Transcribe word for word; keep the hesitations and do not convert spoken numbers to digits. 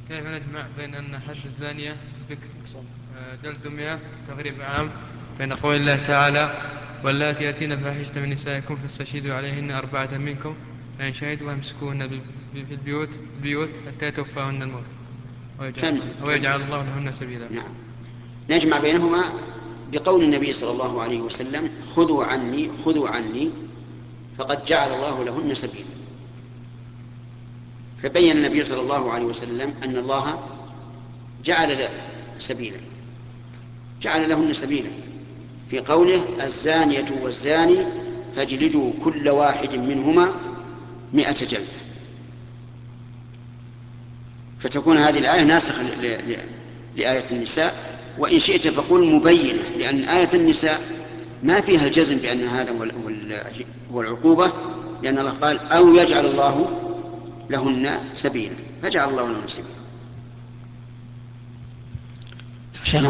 كيف نجمع بين أن حد الزانية بكر آه، جلد مئة تغريب عام، بين قول الله تعالى واللاتي يأتين الفاحشة من نسائكم فاستشهدوا عليهن أربعة منكم فإن شهدوا فامسكوهن ب- ب- في البيوت البيوت حتى يتوفاهن الموت ويجعل, كم كم ويجعل الله لهن سبيلا. نعم، نجمع بينهما بقول النبي صلى الله عليه وسلم خذوا عني خذوا عني فقد جعل الله لهن سبيلا. فبين النبي صلى الله عليه وسلم أن الله جعل له سبيلا، جعل لهن سبيلا في قوله الزانية والزاني فاجلدوا كل واحد منهما مئة جلدة. فتكون هذه الآية ناسخة ل- ل- لآية النساء، وإن شئت فقل مبينة، لأن آية النساء ما فيها الجزم بأن هذا هو ال- هو العقوبة، لأن الله قال أو يجعل الله لهن سبيلا، فجعل الله لهن سبيلا.